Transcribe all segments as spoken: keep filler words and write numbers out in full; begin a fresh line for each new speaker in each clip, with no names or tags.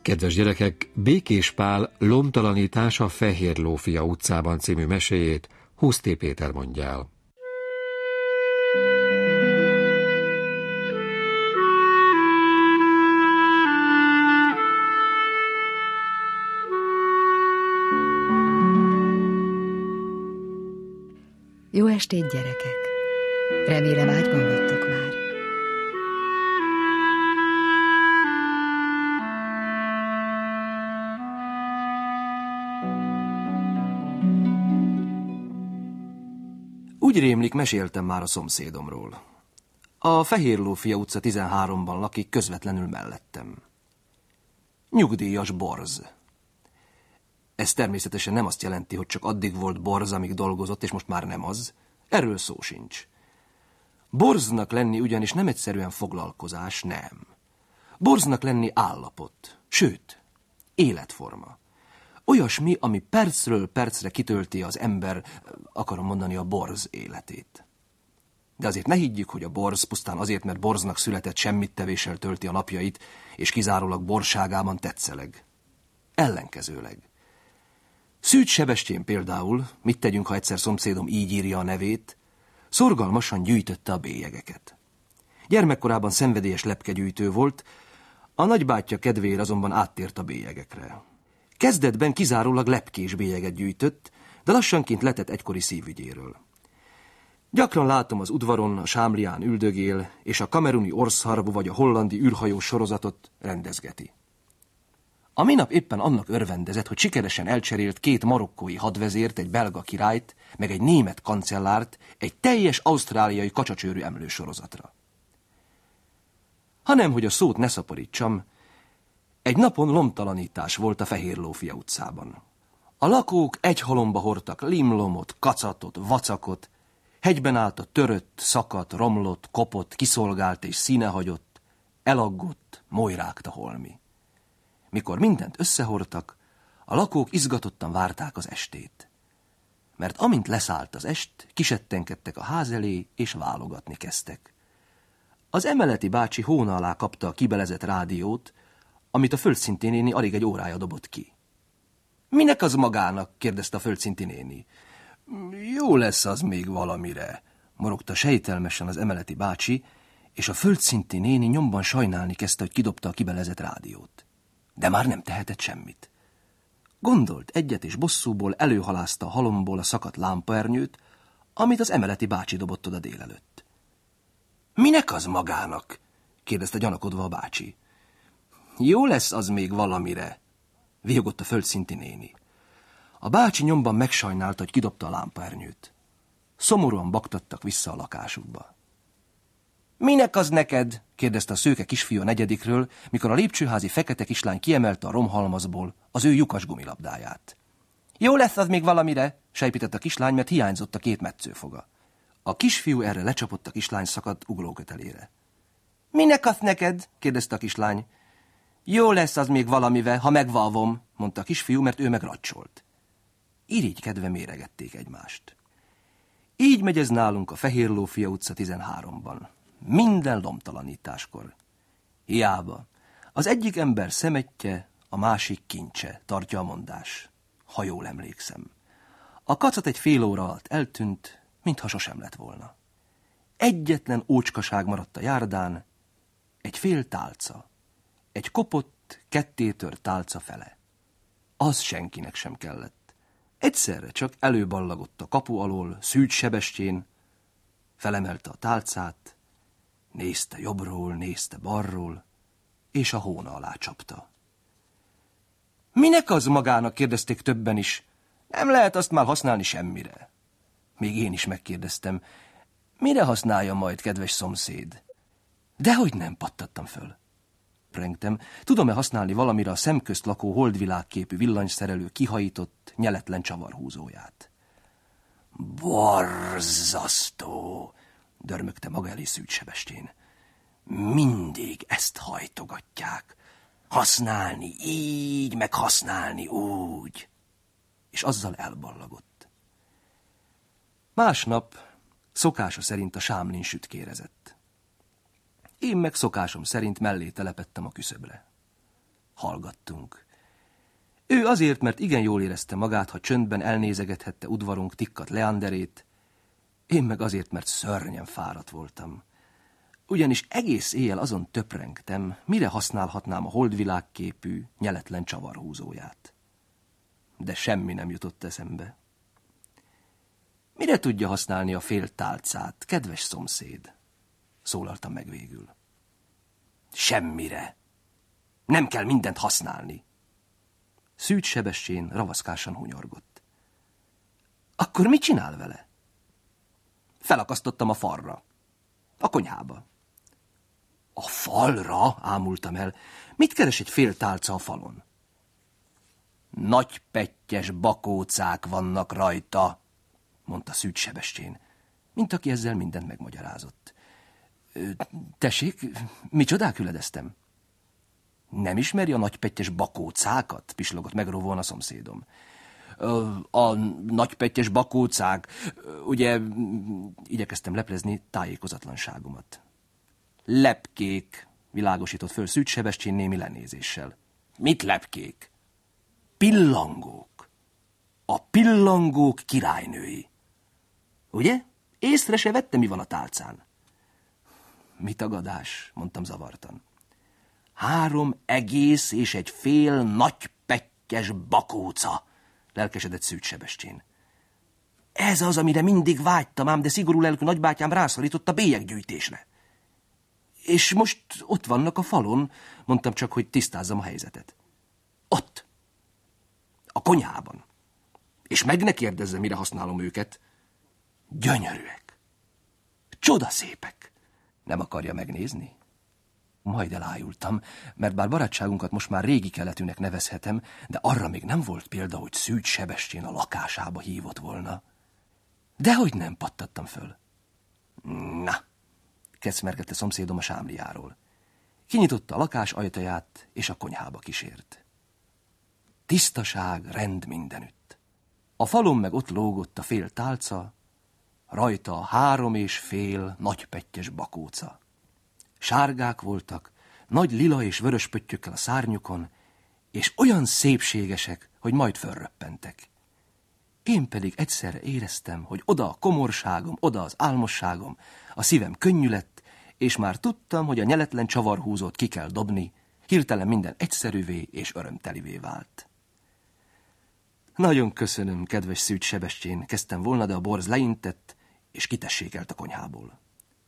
Kedves gyerekek, Békés Pál Lomtalanítás a Fehér Lófia utcában című meséjét Huszti Péter mondja el.
Jó estét, gyerekek! Remélem ágyban vagytok már.
Úgy rémlik, meséltem már a szomszédomról. A Fehér Lófia utca tizenháromban lakik, közvetlenül mellettem. Nyugdíjas borz. Ez természetesen nem azt jelenti, hogy csak addig volt borz, amíg dolgozott, és most már nem az. Erről szó sincs. Borznak lenni ugyanis nem egyszerűen foglalkozás, nem. Borznak lenni állapot, sőt, életforma. Olyasmi, ami percről percre kitölti az ember, akarom mondani, a borz életét. De azért ne higgyük, hogy a borz pusztán azért, mert borznak született, semmit tevéssel tölti a napjait, és kizárólag borságában tetszeleg. Ellenkezőleg. Szűcs Sebestyén például, mit tegyünk, ha egyszer szomszédom így írja a nevét, szorgalmasan gyűjtötte a bélyegeket. Gyermekkorában szenvedélyes lepkegyűjtő volt, a nagybátyja kedvéért azonban áttért a bélyegekre. Kezdetben kizárólag lepkés bélyeget gyűjtött, de lassanként letett egykori szívügyéről. Gyakran látom az udvaron, a sámlián üldögél, és a kameruni orszarvú vagy a hollandi űrhajó sorozatot rendezgeti. A minap éppen annak örvendezett, hogy sikeresen elcserélt két marokkói hadvezért, egy belga királyt, meg egy német kancellárt egy teljes ausztráliai kacsacsőrű emlősorozatra. Hanem, hogy a szót ne szaporítsam, egy napon lomtalanítás volt a Fehér Lófia utcában. A lakók egy halomba hordtak limlomot, kacatot, vacakot, hegyben állt a törött, szakadt, romlott, kopott, kiszolgált és színehagyott, elaggott, molyrágta holmi. Mikor mindent összehordtak, a lakók izgatottan várták az estét. Mert amint leszállt az est, kisettenkedtek a ház elé, és válogatni kezdtek. Az emeleti bácsi hóna alá kapta a kibelezett rádiót, amit a földszinti néni alig egy órája dobott ki. Minek az magának? Kérdezte a földszinti néni. Jó lesz az még valamire, morogta sejtelmesen az emeleti bácsi, és a földszinti néni nyomban sajnálni kezdte, hogy kidobta a kibelezett rádiót. De már nem tehetett semmit. Gondolt egyet, és bosszúból előhalázta a halomból a szakadt lámpaernyőt, amit az emeleti bácsi dobott oda délelőtt. Minek az magának? Kérdezte gyanakodva a bácsi. Jó lesz az még valamire, vihogott a földszinti néni. A bácsi nyomban megsajnálta, hogy kidobta a lámpaernyőt. Szomorúan baktattak vissza a lakásukba. Minek az neked? Kérdezte a szőke kisfiú a negyedikről, mikor a lépcsőházi fekete kislány kiemelte a romhalmazból az ő lyukas gumilabdáját. Jó lesz az még valamire, sejpített a kislány, mert hiányzott a két metszőfoga. A kisfiú erre lecsapott a kislány szakadt uglókötelére. Minek az neked? Kérdezte a kislány. Jó lesz az még valamivel, ha megvalvom, mondta a kisfiú, mert ő megracsolt. Irigykedve méregették egymást. Így megy ez nálunk a Fehér Lófia utca tizenháromban. Minden lomtalanításkor. Hiába. Az egyik ember szemetje, a másik kincse, tartja a mondás. Ha jól emlékszem. A kacat egy fél óra alatt eltűnt, mintha sosem lett volna. Egyetlen ócskaság maradt a járdán, egy fél tálca. Egy kopott, kettétört tálca fele. Az senkinek sem kellett. Egyszerre csak előballagott a kapu alól, Szűcs Sebestyén, felemelte a tálcát, nézte jobbról, nézte balról, és a hóna alá csapta. Minek az magának? Kérdezték többen is. Nem lehet azt már használni semmire. Még én is megkérdeztem, mire használja majd, kedves szomszéd? Dehogy nem, pattattam föl. Prengtem, tudom-e használni valamire a szemközt lakó holdvilágképű villanyszerelő kihajított, nyeletlen csavarhúzóját. Borzasztó, dörmögte maga elé Szűcs Sebestyén. Mindig ezt hajtogatják. Használni így, meg használni úgy. És azzal elballagott. Másnap szokása szerint a sámlin sütkérezett. Én meg szokásom szerint mellé telepettem a küszöbre. Hallgattunk. Ő azért, mert igen jól érezte magát, ha csöndben elnézegethette udvarunk tikkat leanderét, én meg azért, mert szörnyen fáradt voltam. Ugyanis egész éjjel azon töprengtem, mire használhatnám a holdvilágképű, nyeletlen csavarhúzóját. De semmi nem jutott eszembe. Mire tudja használni a fél tálcát, kedves szomszéd? Szólaltam meg végül. Semmire. Nem kell mindent használni. Szűcs Sebestyén ravaszkásan hunyorgott. Akkor mit csinál vele? Felakasztottam a falra. A konyhába. A falra? Ámultam el. Mit keres egy fél tálca a falon? Nagy pettyes bakócák vannak rajta, mondta Szűcs Sebestyén, mint aki ezzel mindent megmagyarázott. Tessék, micsodák üledeztem? Nem ismeri a nagypettyes bakócákat? Pislogott megróvóan a szomszédom. A nagypettyes bakócák, ugye, igyekeztem leplezni tájékozatlanságomat. Lepkék, világosított föl Szűcs Sebestyén némi lenézéssel. Mit lepkék? Pillangók. A pillangók királynői. Ugye? Észre se vettem, mi van a tálcán. Mi tagadás, mondtam zavartan. Három egész és egy fél nagy pettyes bakóca, lelkesedett Szűcs Sebestyén. Ez az, amire mindig vágytam ám, de szigorú lelkű nagybátyám rászorított a bélyeggyűjtésre. És most ott vannak a falon, mondtam csak, hogy tisztázzam a helyzetet. Ott. A konyhában. És meg ne kérdezze, mire használom őket. Gyönyörűek. Csodaszépek. Nem akarja megnézni? Majd elájultam, mert bár barátságunkat most már régi keletűnek nevezhetem, de arra még nem volt példa, hogy Szűcs Sebestyén a lakásába hívott volna. Dehogy nem, pattattam föl. Na, kecmergette szomszédom a sámliáról. Kinyitotta a lakás ajtaját, és a konyhába kísért. Tisztaság, rend mindenütt. A falon meg ott lógott a fél tálca, rajta a három és fél nagypettyes bakóca. Sárgák voltak, nagy lila és vörös pöttyökkel a szárnyukon, és olyan szépségesek, hogy majd fölröppentek. Én pedig egyszerre éreztem, hogy oda a komorságom, oda az álmosságom, a szívem könnyű lett, és már tudtam, hogy a nyeletlen csavarhúzót ki kell dobni, hirtelen minden egyszerűvé és örömtelivé vált. Nagyon köszönöm, kedves Szűcs Sebestyén, kezdtem volna, de a borz leintett, és kitessékelt a konyhából.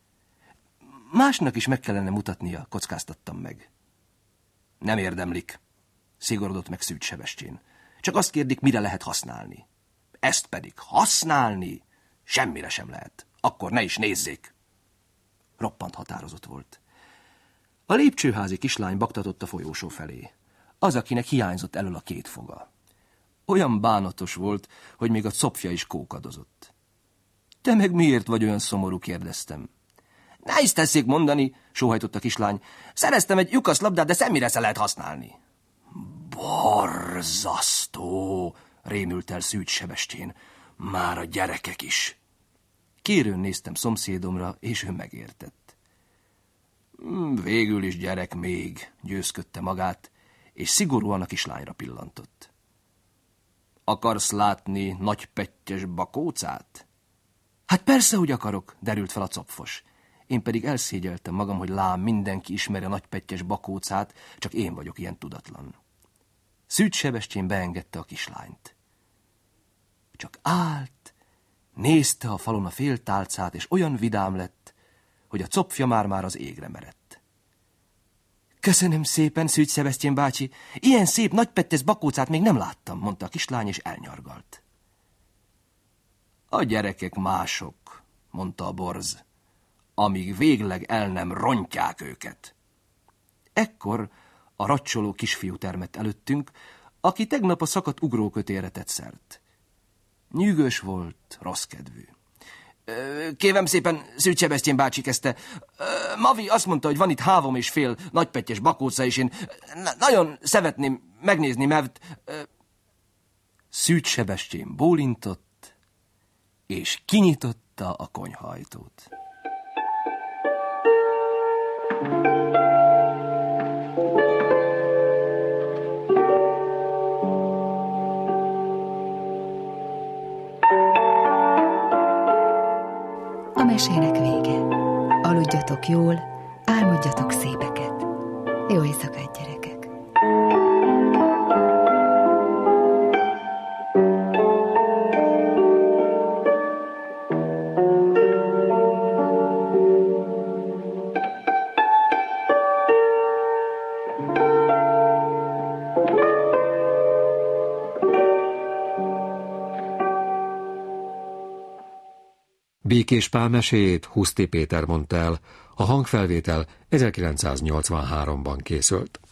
Másnak is meg kellene mutatnia, kockáztattam meg. Nem érdemlik, szigorodott meg Szűcs Sebestyén. Csak azt kérdik, mire lehet használni. Ezt pedig használni semmire sem lehet. Akkor ne is nézzék. Roppant határozott volt. A lépcsőházi kislány baktatott a folyósó felé. Az, akinek hiányzott elől a két foga. Olyan bánatos volt, hogy még a copfja is kókadozott. Te meg miért vagy olyan szomorú, kérdeztem. Ne is teszik mondani, sóhajtott a kislány. Szereztem egy lyukaszlabdát, de semmire se lehet használni. Borzasztó, rémült el Szűcs Sebestyén. Már a gyerekek is. Kérőn néztem szomszédomra, és ő megértett. Végül is gyerek még, győzködte magát, és szigorúan a kislányra pillantott. Akarsz látni nagypettyes bakócát? Hát persze, hogy akarok, derült fel a copfos. Én pedig elszégyeltem magam, hogy lám mindenki ismeri a nagypettyes bakócát, csak én vagyok ilyen tudatlan. Szűcs Sebestyén beengedte a kislányt. Csak állt, nézte a falon a fél tálcát, és olyan vidám lett, hogy a copfja már-már az égre merett. Köszönöm szépen, Szűcs Sebestyén bácsi, ilyen szép nagypettyes bakócát még nem láttam, mondta a kislány, és elnyargalt. A gyerekek mások, mondta a borz, amíg végleg el nem rontják őket. Ekkor a racsoló kisfiú termett előttünk, aki tegnap a szakadt ugrókötélre tett szert. Nyűgös volt, rosszkedvű. Kérem szépen, Szűcs Sebestyén bácsi, kezdte. Mavi azt mondta, hogy van itt három és fél nagypettyes bakóca, és én nagyon szeretném megnézni, mert... Szűcs Sebestyén bólintott, és kinyitotta a konyhaajtót.
mesének vége. Aludjatok jól, álmodjatok szépeket. Jó éjszakát, gyerekek!
Békés Pál meséjét Huszti Péter mondta el, a hangfelvétel ezerkilencszáznyolcvanháromban készült.